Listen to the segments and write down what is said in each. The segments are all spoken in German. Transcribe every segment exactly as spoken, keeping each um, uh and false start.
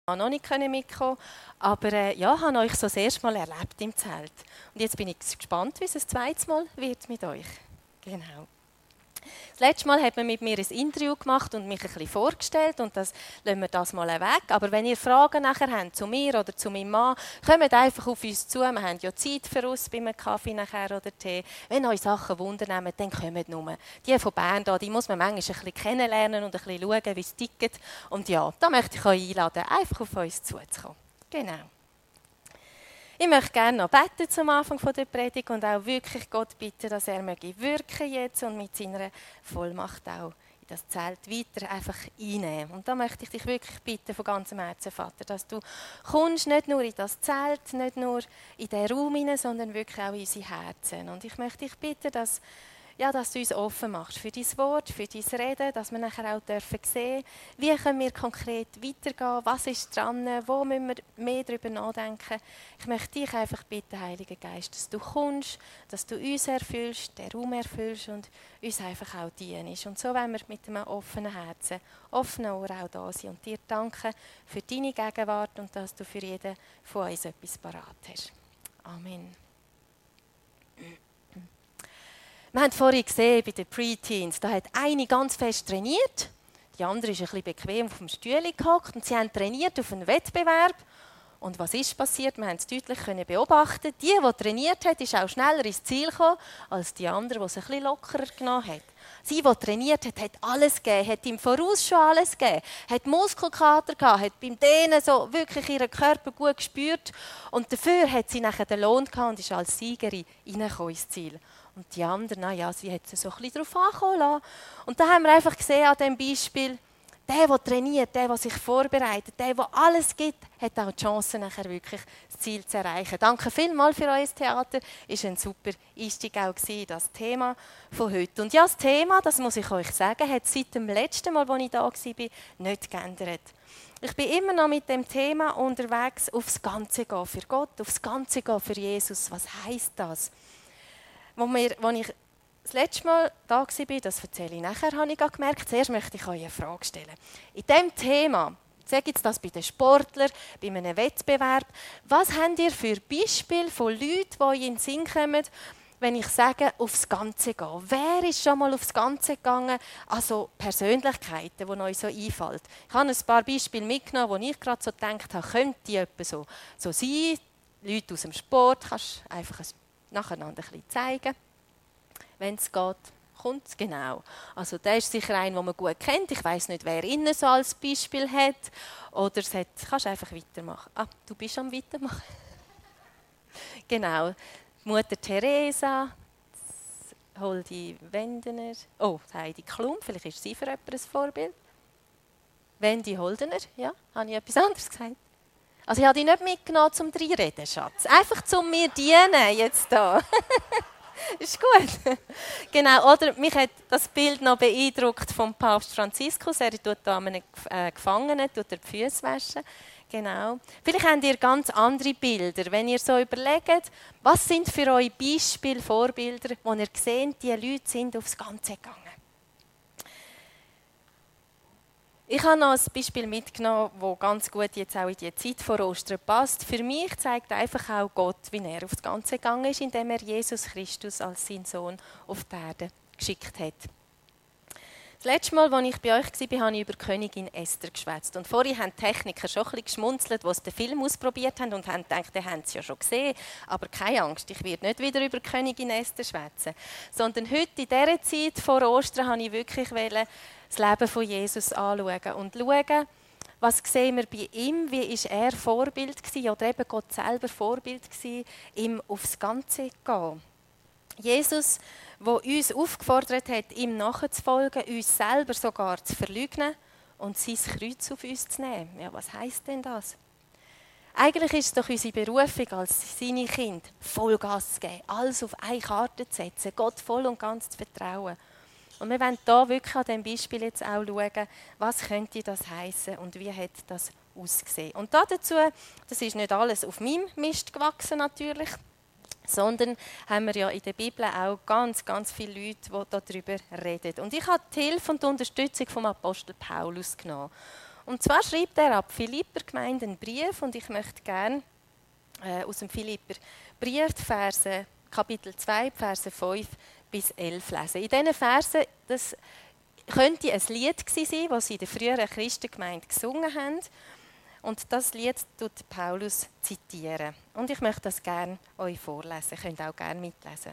noch nicht mitkommen, aber äh, ja, habe euch so das erste Mal erlebt im Zelt. Und jetzt bin ich gespannt, wie es das zweite Mal wird mit euch. Genau. Das letzte Mal hat man mit mir ein Interview gemacht und mich ein bisschen vorgestellt und das lassen wir das mal weg. Aber wenn ihr Fragen nachher habt zu mir oder zu meinem Mann, kommt einfach auf uns zu. Wir haben ja Zeit für uns bei einem Kaffee nachher oder Tee. Wenn euch Sachen wundern, dann kommt nur. Die von Bern da, die muss man manchmal ein bisschen kennenlernen und ein bisschen schauen, wie es tickt. Und ja, da möchte ich euch einladen, einfach auf uns zuzukommen. Genau. Ich möchte gerne noch beten zum Anfang der Predigt und auch wirklich Gott bitten, dass er möge wirken jetzt und mit seiner Vollmacht auch in das Zelt weiter einfach einnehmen. Und da möchte ich dich wirklich bitten von ganzem Herzen, Vater, dass du kommst, nicht nur in das Zelt, nicht nur in den Raum hinein, sondern wirklich auch in unsere Herzen. Und ich möchte dich bitten, dass Ja, dass du uns offen machst für dein Wort, für dein Reden, dass wir nachher auch dürfen sehen, wie können wir konkret weitergehen, was ist dran, wo müssen wir mehr darüber nachdenken. Ich möchte dich einfach bitten, Heiliger Geist, dass du kommst, dass du uns erfüllst, den Raum erfüllst und uns einfach auch dienst. Und so wollen wir mit einem offenen Herzen, offenen Ohr auch da sein und dir danken für deine Gegenwart und dass du für jeden von uns etwas parat hast. Amen. Wir haben vorhin gesehen, bei den Pre-Teens, da hat eine ganz fest trainiert, die andere ist ein bisschen bequem auf dem Stühle gehockt und sie haben trainiert auf einen Wettbewerb. Und was ist passiert? Wir haben es deutlich beobachten. Die, die trainiert hat, ist auch schneller ins Ziel gekommen, als die andere, die es ein bisschen lockerer genommen hat. Sie, die trainiert hat, hat alles gegeben, hat im Voraus schon alles gegeben, hat Muskelkater gehabt, hat beim Dehnen so wirklich ihren Körper gut gespürt und dafür hat sie nachher den Lohn gehabt und ist als Siegerin reingekommen ins Ziel. Und die anderen, na ja, sie hat es so ein bisschen darauf ankommen lassen. Und da haben wir einfach gesehen an diesem Beispiel, der, der trainiert, der, der sich vorbereitet, der, der alles gibt, hat auch die Chance, nachher wirklich das Ziel zu erreichen. Danke vielmals für euer Theater. Es war ein super Einstieg auch gewesen, das Thema von heute. Und ja, das Thema, das muss ich euch sagen, hat seit dem letzten Mal, als ich da war, nicht geändert. Ich bin immer noch mit dem Thema unterwegs, aufs Ganze gehen für Gott, aufs Ganze gehen für Jesus. Was heisst das? Als ich das letzte Mal da war, das erzähle ich nachher, habe ich gemerkt, zuerst möchte ich euch eine Frage stellen. In diesem Thema, sage jetzt das bei den Sportlern, bei einem Wettbewerb, was habt ihr für Beispiele von Leuten, die euch in den Sinn kommen, wenn ich sage, aufs Ganze gehen? Wer ist schon mal aufs Ganze gegangen? Also Persönlichkeiten, die euch so einfallen. Ich habe ein paar Beispiele mitgenommen, wo ich gerade so gedacht habe, könnte die etwa so, so sein? Leute aus dem Sport, kannst du einfach ein nacheinander ein bisschen zeigen, wenn es geht. Kommt es genau. Also der ist sicher ein, den man gut kennt. Ich weiss nicht, wer innen so als Beispiel hat. Oder es hat, kannst du einfach weitermachen. Ah, du bist am Weitermachen. Genau. Mutter Teresa, Holdi Wendener. Oh, Heidi Klum, vielleicht ist sie für jemanden ein Vorbild. Wendy Holdener, ja, habe ich etwas anderes gesagt? Also ich habe dich nicht mitgenommen zum Reinreden, Schatz. Einfach zum mir dienen jetzt da. Ist gut. Genau, oder mich hat das Bild noch beeindruckt vom Papst Franziskus. Er tut da einen Gefangenen, tut er die Füße waschen. Genau. Vielleicht habt ihr ganz andere Bilder. Wenn ihr so überlegt, was sind für euch Beispiele, Vorbilder, wo ihr seht, die Leute sind aufs Ganze gegangen. Ich habe noch ein Beispiel mitgenommen, das ganz gut jetzt auch in die Zeit vor Ostern passt. Für mich zeigt einfach auch Gott, wie er aufs Ganze gegangen ist, indem er Jesus Christus als seinen Sohn auf die Erde geschickt hat. Das letzte Mal, als ich bei euch war, habe ich über Königin Esther geschwätzt. Und vorhin haben die Techniker schon ein bisschen geschmunzelt, als sie den Film ausprobiert haben und haben gedacht, den haben sie ja schon gesehen. Aber keine Angst, ich werde nicht wieder über Königin Esther schwätzen. Sondern heute, in dieser Zeit vor Ostern, wollte ich wirklich das Leben von Jesus anschauen und schauen, was sehen wir bei ihm, wie war er Vorbild gewesen, oder eben Gott selber Vorbild gewesen, ihm aufs Ganze zu gehen. Jesus, der uns aufgefordert hat, ihm nachzufolgen, uns selber sogar zu verleugnen und sein Kreuz auf uns zu nehmen. Ja, was heisst denn das? Eigentlich ist es doch unsere Berufung als seine Kinder, Vollgas zu geben, alles auf eine Karte zu setzen, Gott voll und ganz zu vertrauen. Und wir wollen hier wirklich an diesem Beispiel jetzt auch schauen, was könnte das heissen und wie hat das ausgesehen. Und dazu, das ist nicht alles auf meinem Mist gewachsen natürlich, sondern haben wir ja in der Bibel auch ganz, ganz viele Leute, die darüber reden. Und ich habe die Hilfe und die Unterstützung vom Apostel Paulus genommen. Und zwar schreibt er ab Philipper Gemeinde einen Brief und ich möchte gerne äh, aus dem Philipper Brief, Verse, Kapitel zwei, Verse fünf bis elf lesen. In diesen Versen, das könnte ein Lied gewesen sein, das sie in der früheren Christengemeinde gesungen haben. Und das Lied tut Paulus zitieren. Und ich möchte das gerne euch vorlesen. Ihr könnt auch gerne mitlesen.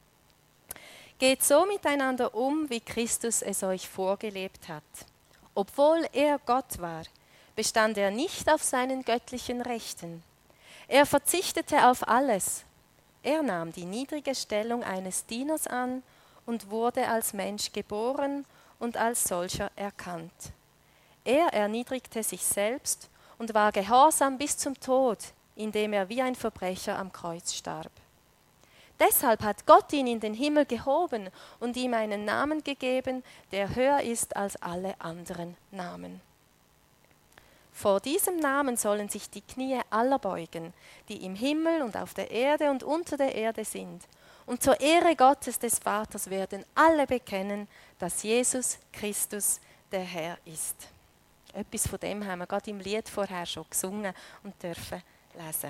Geht so miteinander um, wie Christus es euch vorgelebt hat. Obwohl er Gott war, bestand er nicht auf seinen göttlichen Rechten. Er verzichtete auf alles. Er nahm die niedrige Stellung eines Dieners an und wurde als Mensch geboren und als solcher erkannt. Er erniedrigte sich selbst und war gehorsam bis zum Tod, indem er wie ein Verbrecher am Kreuz starb. Deshalb hat Gott ihn in den Himmel gehoben und ihm einen Namen gegeben, der höher ist als alle anderen Namen. Vor diesem Namen sollen sich die Knie aller beugen, die im Himmel und auf der Erde und unter der Erde sind. Und zur Ehre Gottes des Vaters werden alle bekennen, dass Jesus Christus der Herr ist. Etwas von dem haben wir gerade im Lied vorher schon gesungen und dürfen lesen.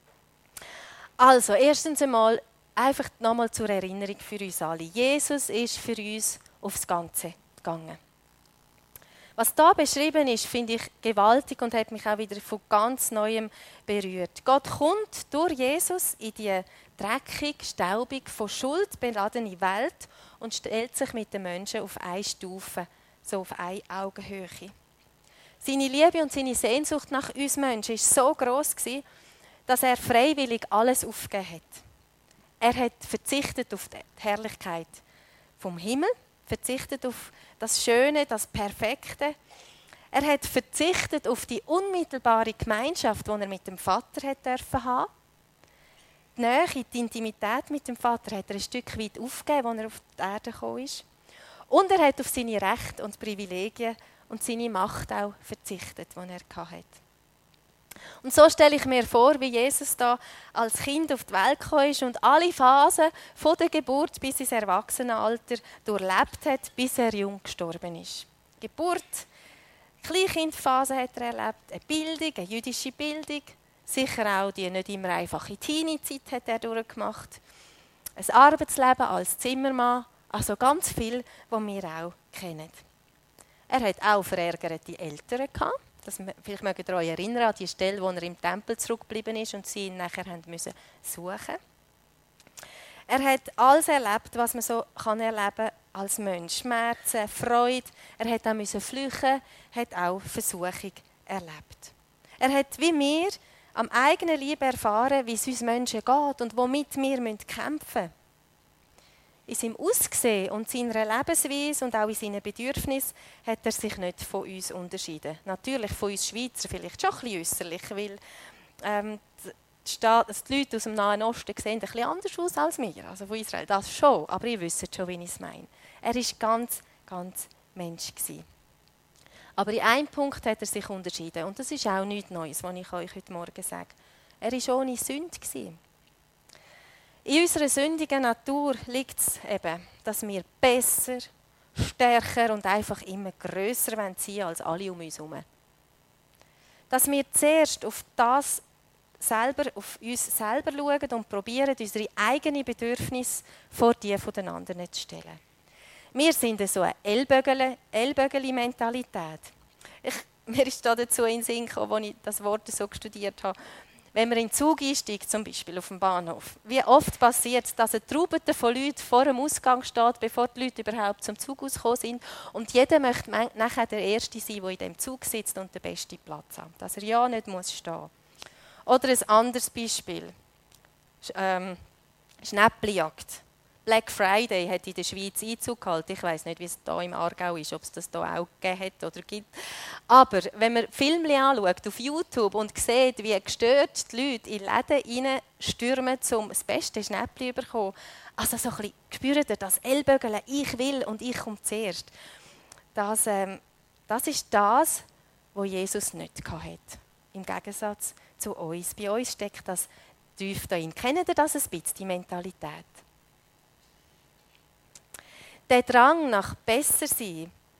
Also, erstens einmal, einfach nochmal zur Erinnerung für uns alle. Jesus ist für uns aufs Ganze gegangen. Was da beschrieben ist, finde ich gewaltig und hat mich auch wieder von ganz Neuem berührt. Gott kommt durch Jesus in die dreckig, staubig, von Schuld beladene Welt und stellt sich mit den Menschen auf eine Stufe, so auf eine Augenhöhe. Seine Liebe und seine Sehnsucht nach uns Menschen war so gross, dass er freiwillig alles aufgegeben hat. Er hat verzichtet auf die Herrlichkeit vom Himmel, verzichtet auf das Schöne, das Perfekte. Er hat verzichtet auf die unmittelbare Gemeinschaft, die er mit dem Vater hat dürfen haben. Die Nähe, die Intimität mit dem Vater hat er ein Stück weit aufgegeben, als er auf die Erde gekommen ist. Und er hat auf seine Rechte und Privilegien und seine Macht auch verzichtet, die er hatte. Und so stelle ich mir vor, wie Jesus da als Kind auf die Welt gekommen ist und alle Phasen von der Geburt bis ins Erwachsenenalter durchlebt hat, bis er jung gestorben ist. Geburt, Kleinkindphase hat er erlebt, eine Bildung, eine jüdische Bildung, sicher auch die nicht immer einfache Teenie-Zeit hat er durchgemacht, ein Arbeitsleben als Zimmermann, also ganz viel, was wir auch kennen. Er hat auch verärgerte Eltern gehabt. Das, vielleicht mögt ihr euch erinnern an die Stelle, wo er im Tempel zurückgeblieben ist und sie ihn nachher haben müssen suchen. Er hat alles erlebt, was man so kann erleben als Mensch. Schmerzen, Freude. Er hat auch müssen flüchten, hat auch Versuchung erlebt. Er hat wie wir am eigenen Leib erfahren, wie es uns Menschen geht und womit wir kämpfen müssen. In seinem Aussehen und seiner Lebensweise und auch in seinen Bedürfnissen hat er sich nicht von uns unterschieden. Natürlich von uns Schweizer vielleicht schon ein bisschen äusserlich, weil ähm, die, die Leute aus dem Nahen Osten sehen ein bisschen anders aus als wir, also von Israel, das schon, aber ihr wisst schon, wie ich es meine. Er war ganz, ganz Mensch gewesen. Aber in einem Punkt hat er sich unterschieden und das ist auch nichts Neues, was ich euch heute Morgen sage. Er war ohne Sünde gewesen. In unserer sündigen Natur liegt es eben, dass wir besser, stärker und einfach immer grösser sein wollen als alle um uns herum. Dass wir zuerst auf das selber, auf uns selber schauen und probieren, unsere eigenen Bedürfnisse vor die der anderen zu stellen. Wir sind so eine Ellbögeli-Mentalität. Mir ist da dazu in den Sinn gekommen, als ich das Wort so studiert habe. Wenn man in den Zug einsteigt, zum Beispiel auf dem Bahnhof, wie oft passiert es, dass eine Traube von Leuten vor dem Ausgang steht, bevor die Leute überhaupt zum Zug ausgekommen sind. Und jeder möchte nachher der Erste sein, der in dem Zug sitzt und den besten Platz hat. Dass er ja nicht muss stehen. Oder ein anderes Beispiel. Ähm, Schnäppeljagd. Black Friday hat in der Schweiz Einzug gehalten. Ich weiss nicht, wie es hier im Aargau ist, ob es das hier auch gegeben hat oder gibt. Aber wenn man Filme anschaut auf YouTube und sieht, wie gestört die Leute in Läden reinstürmen, um das beste Schnäppchen zu bekommen, also so ein bisschen spürt ihr das Ellbögeln, ich will und ich komme zuerst. Das, ähm, das ist das, was Jesus nicht hatte. Im Gegensatz zu uns. Bei uns steckt das tief darin. Kennt ihr das ein bisschen, die Mentalität? Der Drang nach besser sein,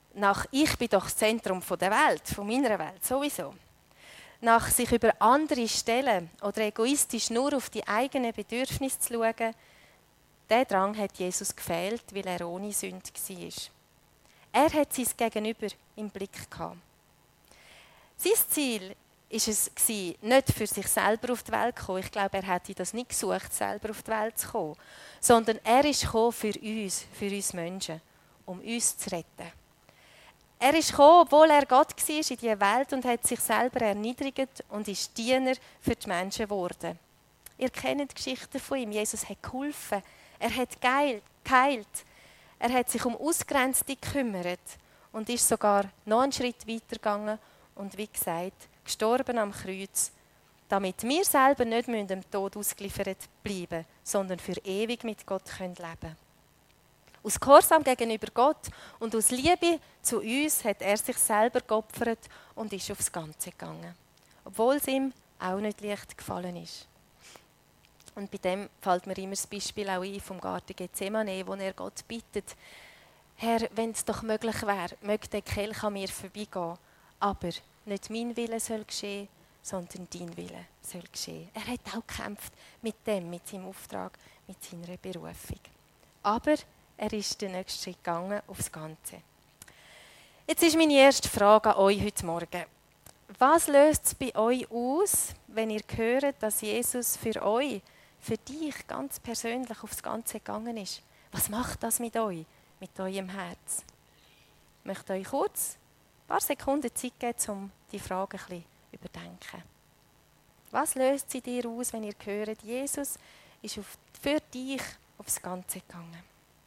nach «Ich bin doch das Zentrum der Welt», von meiner Welt sowieso, nach sich über andere stellen oder egoistisch nur auf die eigenen Bedürfnisse zu schauen, der Drang hat Jesus gefehlt, weil er ohne Sünde war. Er hat sein Gegenüber im Blick gehabt. Sein Ziel war es, nicht für sich selber auf die Welt zu kommen. Ich glaube, er hätte das nicht gesucht, selber auf die Welt zu kommen. Sondern er ist gekommen für uns, für uns Menschen, um uns zu retten. Er ist gekommen, obwohl er Gott war in diese Welt und hat sich selber erniedrigt und ist Diener für die Menschen geworden. Ihr kennt die Geschichten von ihm. Jesus hat geholfen. Er hat geheilt. Er hat sich um Ausgrenzte gekümmert und ist sogar noch einen Schritt weiter gegangen und wie gesagt, gestorben am Kreuz, damit wir selber nicht dem Tod ausgeliefert bleiben, sondern für ewig mit Gott leben können. Aus Gehorsam gegenüber Gott und aus Liebe zu uns hat er sich selber geopfert und ist aufs Ganze gegangen, obwohl es ihm auch nicht leicht gefallen ist. Und bei dem fällt mir immer das Beispiel auch ein vom Garten Gethsemane, wo er Gott bittet, Herr, wenn es doch möglich wäre, möge der Kelch an mir vorbeigehen, aber nicht mein Wille soll geschehen, sondern dein Wille soll geschehen. Er hat auch gekämpft mit dem, mit seinem Auftrag, mit seiner Berufung. Aber er ist den nächsten Schritt gegangen aufs Ganze. Jetzt ist meine erste Frage an euch heute Morgen. Was löst es bei euch aus, wenn ihr hört, dass Jesus für euch, für dich ganz persönlich aufs Ganze gegangen ist? Was macht das mit euch, mit eurem Herz? Ich möchte euch kurz ein paar Sekunden Zeit geben, um die Frage ein bisschen zu überdenken. Was löst sie dir aus, wenn ihr hört, Jesus ist auf, für dich aufs Ganze gegangen?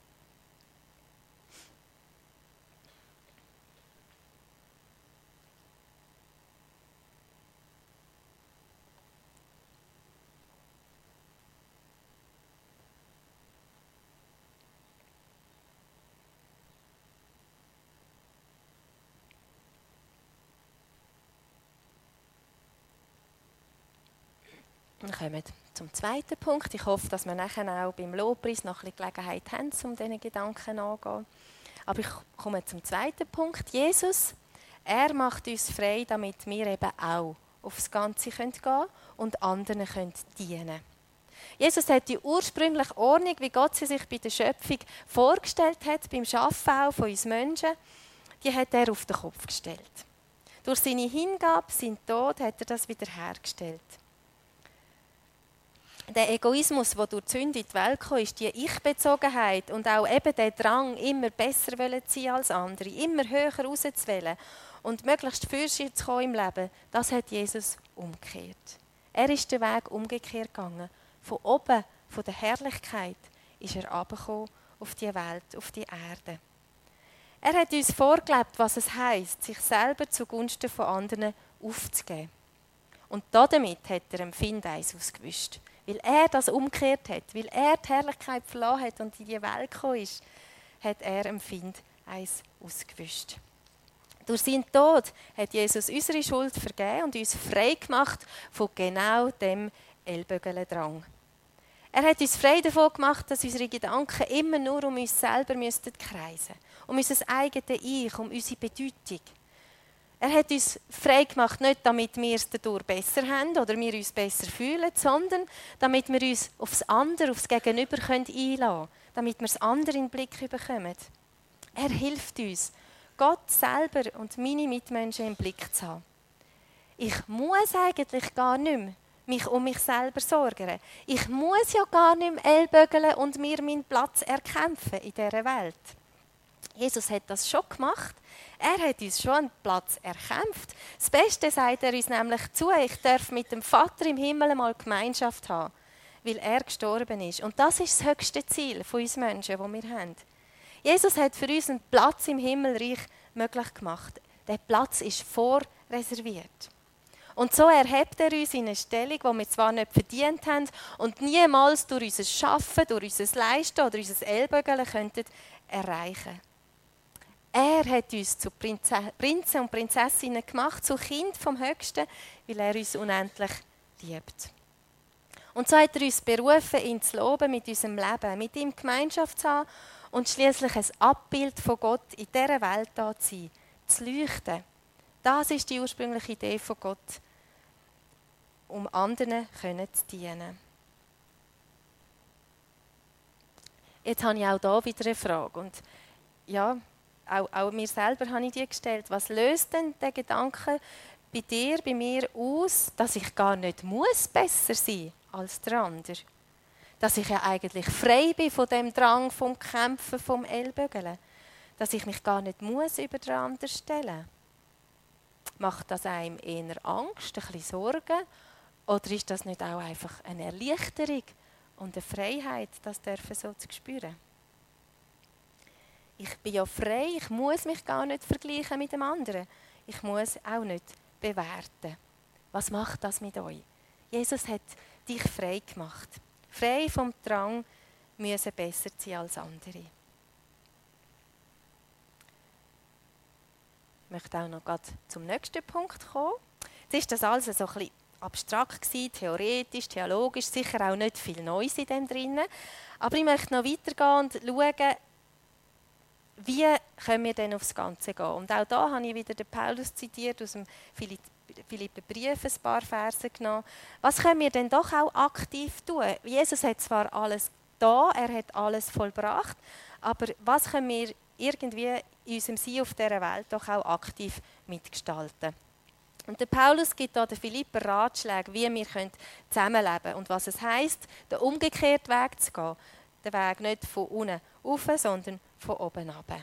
Wir kommen zum zweiten Punkt. Ich hoffe, dass wir nachher auch beim Lobpreis noch ein bisschen Gelegenheit haben, um diesen Gedanken anzugehen. Aber ich komme zum zweiten Punkt. Jesus, er macht uns frei, damit wir eben auch aufs Ganze gehen können und anderen können dienen. Jesus hat die ursprüngliche Ordnung, wie Gott sie sich bei der Schöpfung vorgestellt hat, beim Schaffen auch von uns Menschen, die hat er auf den Kopf gestellt. Durch seine Hingabe, seinen Tod, hat er das wiederhergestellt. Der Egoismus, der durch die Sünde in die Welt kam, ist die Ich-Bezogenheit und auch eben der Drang, immer besser zu sein als andere, immer höher rauszuwählen und möglichst Fürsorge zu kommen im Leben, das hat Jesus umgekehrt. Er ist den Weg umgekehrt gegangen. Von oben, von der Herrlichkeit, ist er herabgekommen auf die Welt, auf die Erde. Er hat uns vorgelebt, was es heisst, sich selber zugunsten von anderen aufzugeben. Und damit hat er dem Find eins ausgewischt. Weil er das umgekehrt hat, weil er die Herrlichkeit verloren hat und in die Welt gekommen ist, hat er dem Find eins ausgewischt. Durch seinen Tod hat Jesus unsere Schuld vergeben und uns frei gemacht von genau dem Ellbogendrang. Er hat uns frei davon gemacht, dass unsere Gedanken immer nur um uns selber müssten kreisen, um unser eigenes Ich, um unsere Bedeutung. Er hat uns frei gemacht, nicht damit wir es dadurch besser haben oder wir uns besser fühlen, sondern damit wir uns aufs andere, aufs Gegenüber einlassen können, damit wir das andere in den Blick bekommen. Er hilft uns, Gott selber und meine Mitmenschen im Blick zu haben. Ich muss eigentlich gar nicht mehr mich um mich selber sorgen. Ich muss ja gar nicht mehr ellbögeln und mir meinen Platz erkämpfen in dieser Welt. Jesus hat das schon gemacht. Er hat uns schon einen Platz erkämpft. Das Beste sagt er uns nämlich zu, ich darf mit dem Vater im Himmel einmal Gemeinschaft haben, weil er gestorben ist. Und das ist das höchste Ziel von uns Menschen, das wir haben. Jesus hat für uns einen Platz im Himmelreich möglich gemacht. Der Platz ist vorreserviert. Und so erhebt er uns in eine Stellung, die wir zwar nicht verdient haben und niemals durch unser Schaffen, durch unser Leisten oder unser Ellbogen könnten erreichen. Er hat uns zu Prinzen und Prinzessinnen gemacht, zu Kind vom Höchsten, weil er uns unendlich liebt. Und so hat er uns berufen, ihn zu loben mit unserem Leben, mit ihm Gemeinschaft zu haben und schließlich ein Abbild von Gott in dieser Welt da zu sein, zu leuchten. Das ist die ursprüngliche Idee von Gott, um anderen zu dienen. Jetzt habe ich auch hier wieder eine Frage. Und ja, auch, auch mir selber habe ich die gestellt. Was löst denn der Gedanke bei dir, bei mir aus, dass ich gar nicht muss besser sein als der andere? Dass ich ja eigentlich frei bin von dem Drang, vom Kämpfen, vom Ellbögeln. Dass ich mich gar nicht muss über den anderen stellen. Macht das einem eher Angst, ein bisschen Sorgen? Oder ist das nicht auch einfach eine Erleichterung und eine Freiheit, das dürfen so zu spüren? Ich bin ja frei, ich muss mich gar nicht vergleichen mit dem anderen. Ich muss auch nicht bewerten. Was macht das mit euch? Jesus hat dich frei gemacht. Frei vom Drang, müssen besser sein als andere. Ich möchte auch noch gerade zum nächsten Punkt kommen. Jetzt ist das alles so ein bisschen abstrakt gewesen, theoretisch, theologisch, sicher auch nicht viel Neues in dem drin. Aber ich möchte noch weitergehen und schauen, wie können wir denn aufs Ganze gehen. Und auch da habe ich wieder den Paulus zitiert, aus dem Philipperbrief ein paar Verse genommen. Was können wir denn doch auch aktiv tun? Jesus hat zwar alles da, er hat alles vollbracht, aber was können wir irgendwie in unserem Sein auf dieser Welt doch auch aktiv mitgestalten? Und der Paulus gibt da den Philipper Ratschläge, wie wir zusammenleben können und was es heisst, den umgekehrten Weg zu gehen. Den Weg nicht von unten rauf, sondern von oben runter.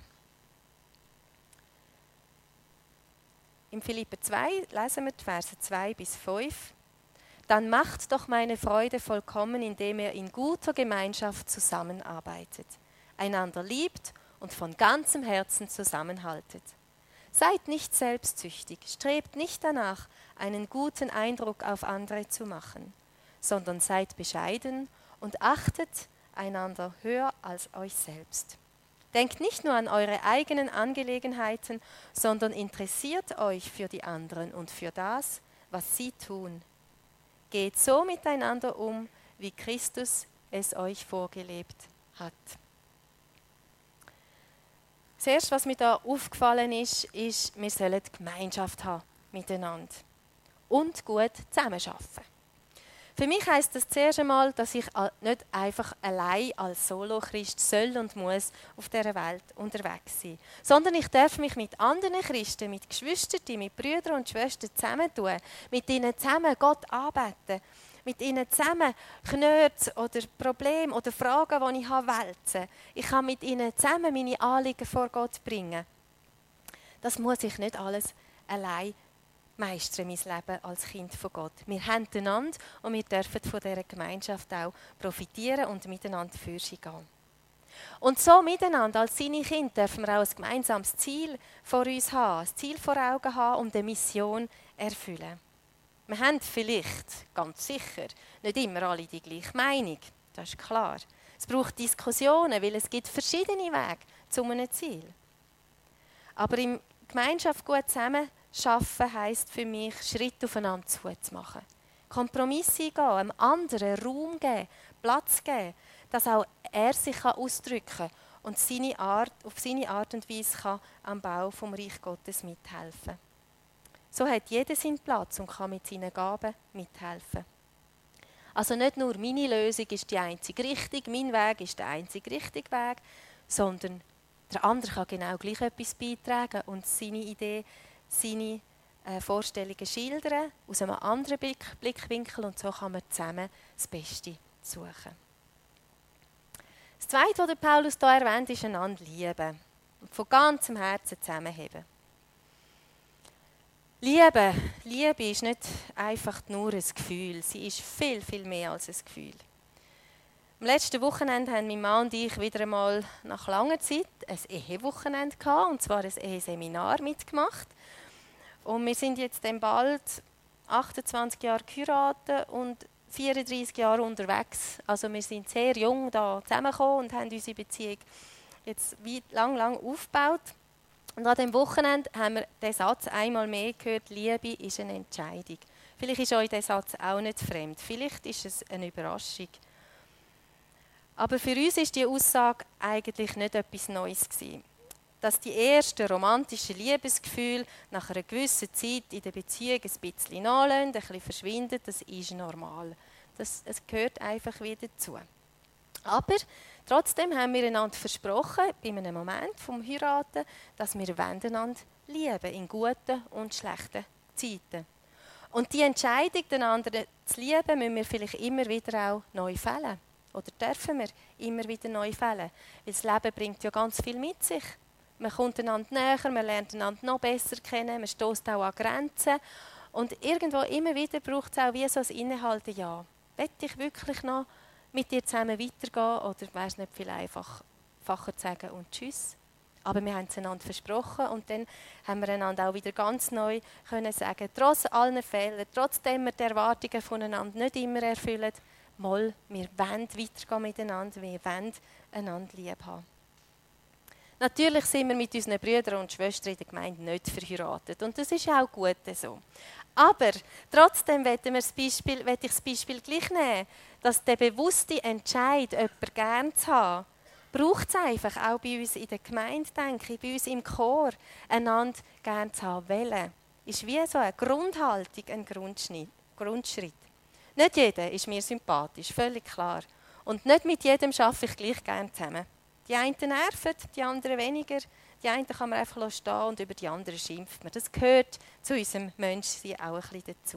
Im Philipper zwei lesen wir die Verse zwei bis fünf. Dann macht doch meine Freude vollkommen, indem ihr in guter Gemeinschaft zusammenarbeitet, einander liebt und von ganzem Herzen zusammenhaltet. Seid nicht selbstsüchtig, strebt nicht danach, einen guten Eindruck auf andere zu machen, sondern seid bescheiden und achtet einander höher als euch selbst. Denkt nicht nur an eure eigenen Angelegenheiten, sondern interessiert euch für die anderen und für das, was sie tun. Geht so miteinander um, wie Christus es euch vorgelebt hat. Das Erste, was mir da aufgefallen ist, ist, wir sollen Gemeinschaft haben miteinander und gut zusammenarbeiten. Für mich heisst das zuerst einmal, dass ich nicht einfach allein als Solo-Christ soll und muss auf dieser Welt unterwegs sein, sondern ich darf mich mit anderen Christen, mit Geschwistern, mit Brüdern und Schwestern zusammentun, mit ihnen zusammen Gott anbeten, mit ihnen zusammen Knöpfe oder Probleme oder Fragen, die ich habe, wälzen. Ich kann mit ihnen zusammen meine Anliegen vor Gott bringen. Das muss ich nicht alles allein meistern, mein Leben als Kind von Gott. Wir haben einander und wir dürfen von dieser Gemeinschaft auch profitieren und miteinander für sie gehen. Und so miteinander als seine Kinder dürfen wir auch ein gemeinsames Ziel vor uns haben, ein Ziel vor Augen haben und eine Mission erfüllen. Wir haben vielleicht, ganz sicher, nicht immer alle die gleiche Meinung, das ist klar. Es braucht Diskussionen, weil es gibt verschiedene Wege zu einem Ziel. Aber in Gemeinschaft gut zusammenarbeiten heisst für mich, Schritte aufeinander zuzumachen. Kompromisse eingehen, einem anderen Raum geben, Platz geben, dass auch er sich ausdrücken kann und seine Art, auf seine Art und Weise kann am Bau vom Reich Gottes mithelfen. So hat jeder seinen Platz und kann mit seinen Gaben mithelfen. Also nicht nur meine Lösung ist die einzige richtige, mein Weg ist der einzige richtige Weg, sondern der andere kann genau gleich etwas beitragen und seine Idee, seine äh, Vorstellungen schildern, aus einem anderen Blick, Blickwinkel, und so kann man zusammen das Beste suchen. Das Zweite, was der Paulus hier erwähnt, ist einander lieben und von ganzem Herzen zusammenheben. Liebe, Liebe ist nicht einfach nur ein Gefühl, sie ist viel, viel mehr als ein Gefühl. Am letzten Wochenende haben mein Mann und ich wieder einmal nach langer Zeit ein Ehewochenende gehabt, und zwar ein Eheseminar mitgemacht. Und wir sind jetzt dann bald achtundzwanzig Jahre geheiratet und vierunddreissig Jahre unterwegs. Also wir sind sehr jung da zusammengekommen und haben unsere Beziehung jetzt lang, lang aufgebaut. Und an diesem Wochenende haben wir den Satz einmal mehr gehört: Liebe ist eine Entscheidung. Vielleicht ist euch dieser Satz auch nicht fremd. Vielleicht ist es eine Überraschung. Aber für uns ist die Aussage eigentlich nicht etwas Neues gewesen. Dass die ersten romantischen Liebesgefühle nach einer gewissen Zeit in der Beziehung ein bisschen nachlassen, ein bisschen verschwinden, das ist normal. Das, es gehört einfach wieder dazu. Aber trotzdem haben wir einander versprochen, bei einem Moment vom Heiraten, dass wir einander lieben, in guten und schlechten Zeiten. Und die Entscheidung, den anderen zu lieben, müssen wir vielleicht immer wieder auch neu fällen. Oder dürfen wir immer wieder neu fällen. Weil das Leben bringt ja ganz viel mit sich. Man kommt einander näher, man lernt einander noch besser kennen, man stößt auch an Grenzen. Und irgendwo immer wieder braucht es auch wie so ein Innehalten, ja, will ich wirklich noch mit dir zusammen weitergehen oder wäre es nicht viel einfacher zu sagen und tschüss. Aber wir haben es einander versprochen und dann haben wir einander auch wieder ganz neu können sagen, trotz aller Fehler, trotzdem wir die Erwartungen voneinander nicht immer erfüllen, mal, wir wollen weitergehen miteinander, wir wollen einander lieb haben. Natürlich sind wir mit unseren Brüdern und Schwestern in der Gemeinde nicht verheiratet. Und das ist auch gut so. Aber trotzdem möchte ich das Beispiel, möchte ich das Beispiel gleich nehmen, dass der bewusste Entscheid, jemanden gerne zu haben, braucht es einfach auch bei uns in der Gemeinde, denke ich, bei uns im Chor, einander gerne zu haben wollen. Ist wie so eine Grundhaltung, ein Grundschritt. Nicht jeder ist mir sympathisch, völlig klar. Und nicht mit jedem arbeite ich gleich gerne zusammen. Die einen nerven, die anderen weniger. Die einen kann man einfach stehen und über die anderen schimpft man. Das gehört zu unserem Menschsein auch ein bisschen dazu.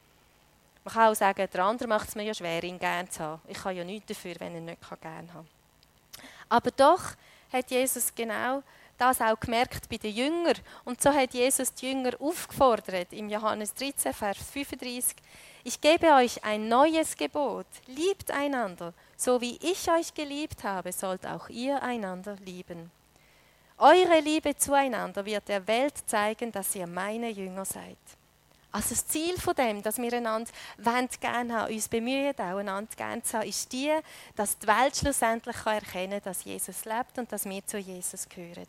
Man kann auch sagen, der andere macht es mir ja schwer, ihn gerne zu haben. Ich kann ja nichts dafür, wenn er nicht gerne haben kann. Aber doch hat Jesus genau das auch gemerkt bei den Jüngern. Und so hat Jesus die Jünger aufgefordert, im Johannes dreizehn, Vers fünfunddreißig. Ich gebe euch ein neues Gebot. Liebt einander. So wie ich euch geliebt habe, sollt auch ihr einander lieben. Eure Liebe zueinander wird der Welt zeigen, dass ihr meine Jünger seid. Also das Ziel von dem, dass wir einander gerne haben, uns bemühen, auch einander gerne zu haben, ist die, dass die Welt schlussendlich erkennen kann, dass Jesus lebt und dass wir zu Jesus gehören.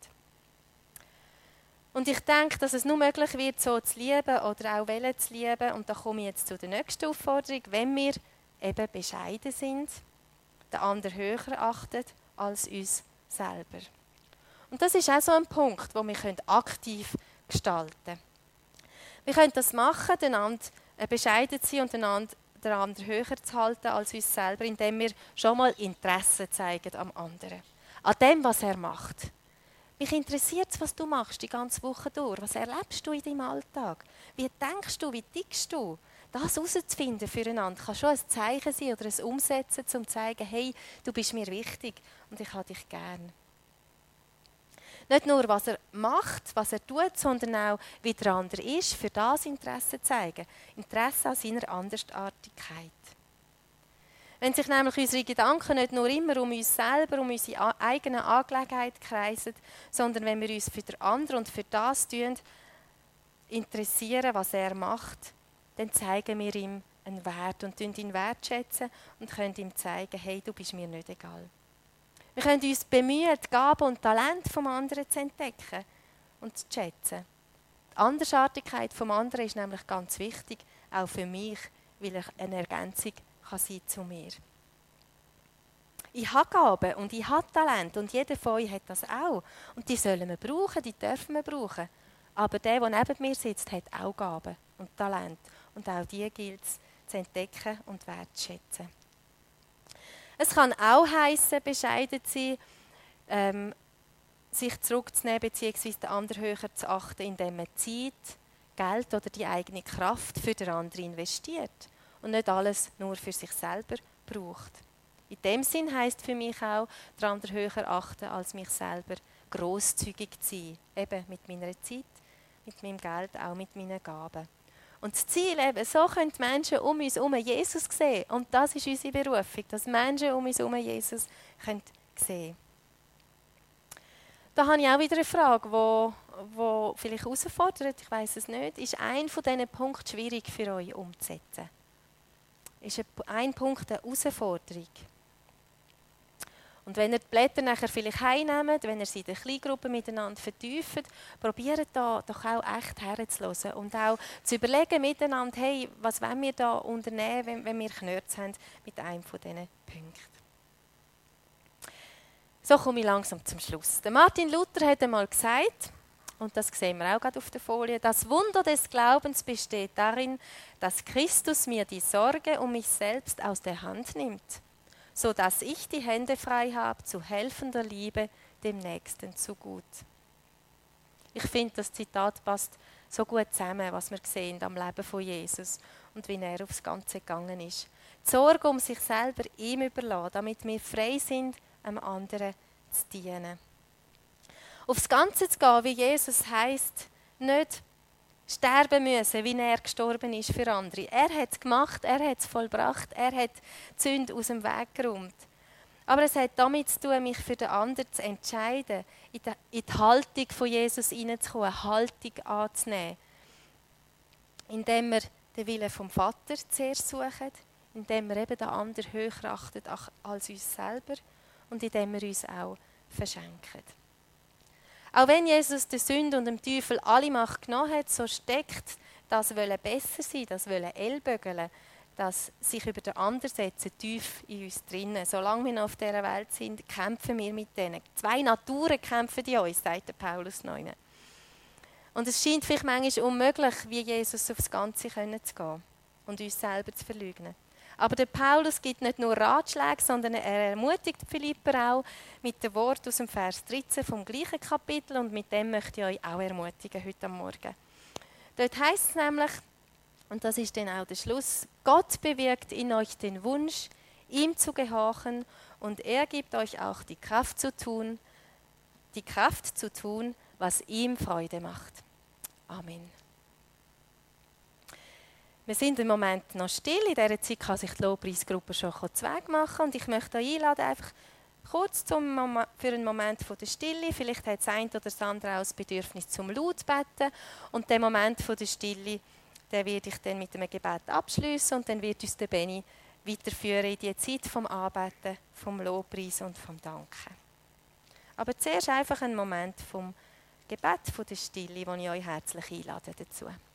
Und ich denke, dass es nur möglich wird, so zu lieben oder auch wollen zu lieben. Und da komme ich jetzt zu der nächsten Aufforderung, wenn wir eben bescheiden sind, den anderen höher achten als uns selber. Und das ist auch so ein Punkt, wo wir aktiv gestalten können. Wir können das machen, einander bescheiden zu sein und einander, den anderen höher zu halten als uns selber, indem wir schon mal Interesse zeigen am anderen. An dem, was er macht. Mich interessiert es, was du machst die ganze Woche durch. Was erlebst du in deinem Alltag? Wie denkst du, wie tickst du? Das herauszufinden füreinander kann schon ein Zeichen sein oder ein Umsetzen, um zu zeigen, hey, du bist mir wichtig und ich habe dich gern. Nicht nur, was er macht, was er tut, sondern auch, wie der andere ist, für das Interesse zeigen. Interesse an seiner Andersartigkeit. Wenn sich nämlich unsere Gedanken nicht nur immer um uns selber, um unsere eigene Angelegenheit kreisen, sondern wenn wir uns für den anderen und für das tun, interessieren, was er macht, dann zeigen wir ihm einen Wert und ihn wertschätzen und können ihm zeigen, hey, du bist mir nicht egal. Wir können uns bemühen, die Gaben und Talente vom anderen zu entdecken und zu schätzen. Die Andersartigkeit vom anderen ist nämlich ganz wichtig, auch für mich, weil er eine Ergänzung kann sein zu mir. Ich habe Gaben und ich habe Talente und jeder von euch hat das auch. Und die sollen wir brauchen, die dürfen wir brauchen. Aber der, der neben mir sitzt, hat auch Gaben und Talente. Und auch die gilt es zu entdecken und wertzuschätzen. Es kann auch heissen, bescheiden zu sein, ähm, sich zurückzunehmen bzw. den anderen höher zu achten, indem man Zeit, Geld oder die eigene Kraft für den anderen investiert und nicht alles nur für sich selber braucht. In dem Sinn heisst für mich auch, den anderen höher achten als mich selber, grosszügig zu sein, eben mit meiner Zeit, mit meinem Geld, auch mit meinen Gaben. Und das Ziel eben, so können die Menschen um uns herum Jesus sehen. Und das ist unsere Berufung, dass Menschen um uns herum Jesus können sehen. Da habe ich auch wieder eine Frage, die vielleicht herausfordert, ich weiss es nicht. Ist ein von diesen Punkten schwierig für euch umzusetzen? Ist ein Punkt eine Herausforderung? Und wenn ihr die Blätter nachher vielleicht heimnehmt, wenn ihr sie in der Kleingruppe miteinander vertieft, probiert da doch auch echt herzuhören und auch zu überlegen miteinander, hey, was wollen wir da unternehmen, wenn, wenn wir Knurz haben mit einem von diesen Punkten. So komme ich langsam zum Schluss. Der Martin Luther hat einmal gesagt, und das sehen wir auch gerade auf der Folie, das Wunder des Glaubens besteht darin, dass Christus mir die Sorge um mich selbst aus der Hand nimmt, sodass ich die Hände frei habe zu helfender Liebe dem Nächsten zu gut. Ich finde, das Zitat passt so gut zusammen, was wir sehen am Leben von Jesus und wie er aufs Ganze gegangen ist. Die Sorge um sich selber ihm überlassen, damit wir frei sind, einem anderen zu dienen. Aufs Ganze zu gehen, wie Jesus heisst, nicht sterben müssen, wie er gestorben ist für andere. Er hat es gemacht, er hat es vollbracht, er hat die Sünde aus dem Weg geräumt. Aber es hat damit zu tun, mich für den anderen zu entscheiden, in die, in die Haltung von Jesus hineinzukommen, eine Haltung anzunehmen. Indem wir den Willen vom Vater zuerst suchen, indem wir eben den anderen höher achten als uns selber und indem wir uns auch verschenken. Auch wenn Jesus der Sünde und dem Teufel alle Macht genommen hat, so steckt das Wollen besser sein, das Wollen ellbögeln, das sich über den anderen setzen, tief in uns drinnen. Solange wir noch auf dieser Welt sind, kämpfen wir mit denen. Zwei Naturen kämpfen in uns, sagt der Paulus noch. Und es scheint vielleicht manchmal unmöglich, wie Jesus aufs Ganze zu gehen und uns selber zu verleugnen. Aber der Paulus gibt nicht nur Ratschläge, sondern er ermutigt die Philipper auch mit dem Wort aus dem Vers dreizehn vom gleichen Kapitel und mit dem möchte ich euch auch ermutigen heute am Morgen. Dort heisst es nämlich, und das ist dann auch der Schluss, Gott bewirkt in euch den Wunsch, ihm zu gehorchen und er gibt euch auch die Kraft zu tun, die Kraft zu tun, was ihm Freude macht. Amen. Wir sind im Moment noch still. In dieser Zeit kann sich die Lobpreisgruppe schon zu Weg machen. Und ich möchte euch einladen, einfach kurz zum Mom- für einen Moment von der Stille. Vielleicht hat das eine oder das andere auch das Bedürfnis zum Lautbeten. Und den Moment von der Stille, den werde ich dann mit einem Gebet abschließen. Und dann wird uns der Benni weiterführen in die Zeit vom Anbeten, vom Lobpreis und vom Danken. Aber zuerst einfach einen Moment vom Gebet von der Stille, wo ich euch herzlich einlade dazu.